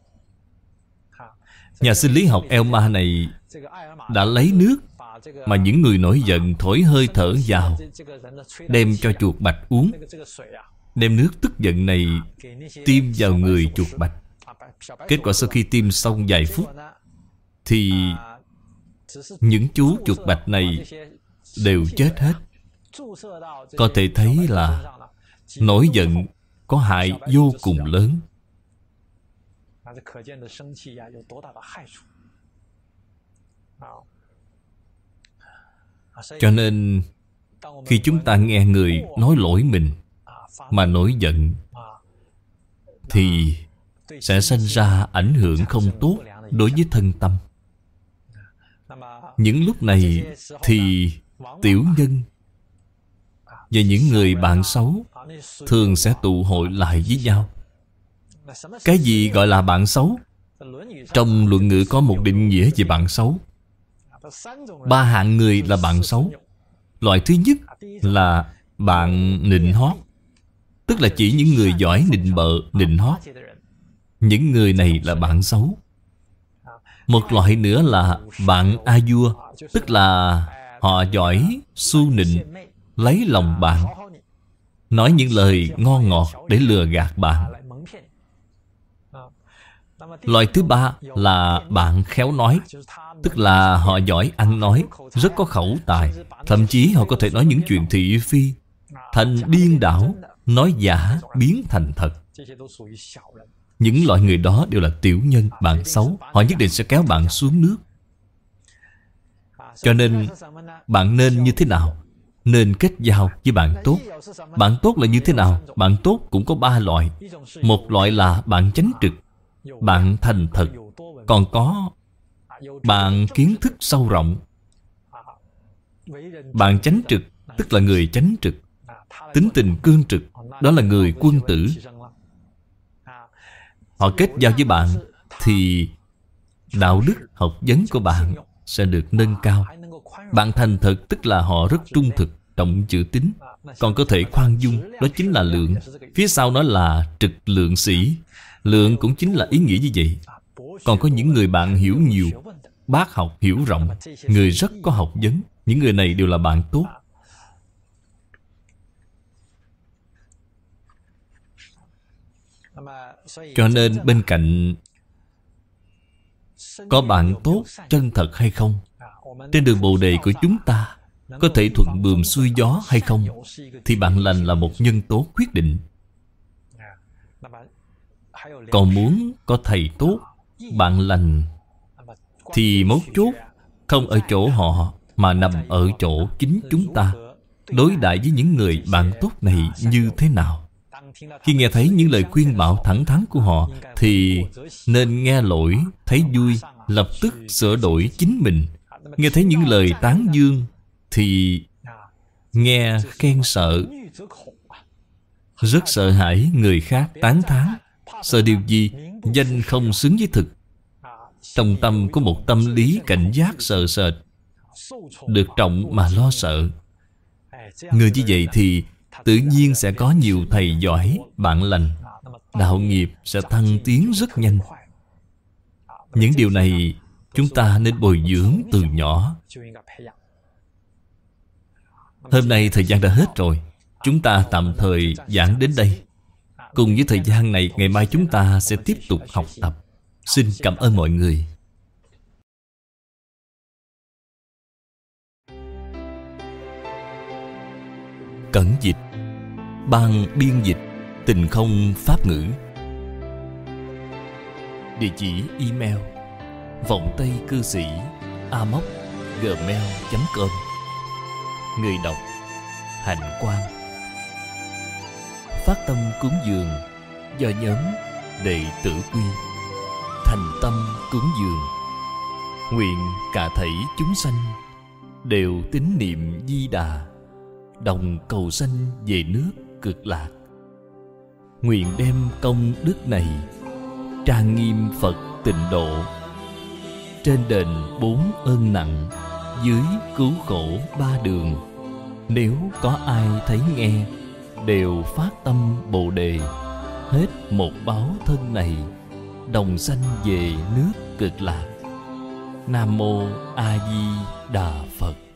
Nhà sinh lý học Elma này đã lấy nước mà những người nổi giận thổi hơi thở vào, đem cho chuột bạch uống. Đem nước tức giận này tiêm vào người chuột bạch. Kết quả sau khi tiêm xong vài phút thì những chú chuột bạch này đều chết hết. Có thể thấy là nổi giận có hại vô cùng lớn. Cho nên khi chúng ta nghe người nói lỗi mình mà nổi giận thì sẽ sinh ra ảnh hưởng không tốt đối với thân tâm. Những lúc này thì tiểu nhân và những người bạn xấu thường sẽ tụ hội lại với nhau. Cái gì gọi là bạn xấu? Trong luận ngữ có một định nghĩa về bạn xấu. 3 hạng người là bạn xấu. Loại thứ nhất là bạn nịnh hót, tức là chỉ những người giỏi nịnh bợ, nịnh hót. Những người này là bạn xấu. Một loại nữa là bạn a vua, tức là họ giỏi su nịnh, lấy lòng bạn, nói những lời ngon ngọt để lừa gạt bạn. Loại thứ ba là bạn khéo nói, tức là họ giỏi ăn nói, rất có khẩu tài. Thậm chí họ có thể nói những chuyện thị phi, thành điên đảo, nói giả biến thành thật. Những loại người đó đều là tiểu nhân, bạn xấu. Họ nhất định sẽ kéo bạn xuống nước. Cho nên bạn nên như thế nào? Nên kết giao với bạn tốt. Bạn tốt là như thế nào? Bạn tốt cũng có 3 loại. Một loại là bạn chánh trực, bạn thành thật. Còn có bạn kiến thức sâu rộng. Bạn chánh trực tức là người chánh trực, tính tình cương trực, đó là người quân tử. Họ kết giao với bạn thì đạo đức học vấn của bạn sẽ được nâng cao. Bạn thành thật tức là họ rất trung thực, trọng chữ tín. Còn có thể khoan dung, đó chính là lượng. Phía sau nó là trực lượng sĩ. Lượng cũng chính là ý nghĩa như vậy. Còn có những người bạn hiểu nhiều, bác học hiểu rộng, người rất có học vấn. Những người này đều là bạn tốt. Cho nên bên cạnh có bạn tốt, chân thật hay không, trên đường Bồ Đề của chúng ta có thể thuận buồm xuôi gió hay không, thì bạn lành là một nhân tố quyết định. Còn muốn có thầy tốt, bạn lành, thì mấu chốt không ở chỗ họ, mà nằm ở chỗ chính chúng ta đối đãi với những người bạn tốt này như thế nào. Khi nghe thấy những lời khuyên bảo thẳng thắn của họ, thì nên nghe lỗi, thấy vui, lập tức sửa đổi chính mình. Nghe thấy những lời tán dương thì nghe khen sợ. Rất sợ hãi người khác tán thán. Sợ điều gì? Danh không xứng với thực. Trong tâm có một tâm lý cảnh giác sợ sệt, được trọng mà lo sợ. Người như vậy thì tự nhiên sẽ có nhiều thầy giỏi, bạn lành. Đạo nghiệp sẽ thăng tiến rất nhanh. Những điều này chúng ta nên bồi dưỡng từ nhỏ. Hôm nay thời gian đã hết rồi, chúng ta tạm thời giảng đến đây. Cùng với thời gian này, ngày mai chúng ta sẽ tiếp tục học tập. Xin cảm ơn mọi người. Cẩn dịch, ban biên dịch Tình Không Pháp Ngữ. Địa chỉ email vọng tây cư sĩ amos@gmail.com. Người đọc Hạnh Quang. Phát tâm cúng dường do nhóm Đệ tử Quy. Thành tâm cúng dường, nguyện cả thảy chúng sanh đều tín niệm Di Đà, đồng cầu sanh về nước Cực Lạc. Nguyện đem công đức này trang nghiêm Phật Tịnh Độ, trên đền 4 ơn nặng, dưới cứu khổ 3 đường. Nếu có ai thấy nghe, đều phát tâm Bồ Đề, hết một báo thân này, đồng sanh về nước Cực Lạc. Nam Mô A Di Đà Phật.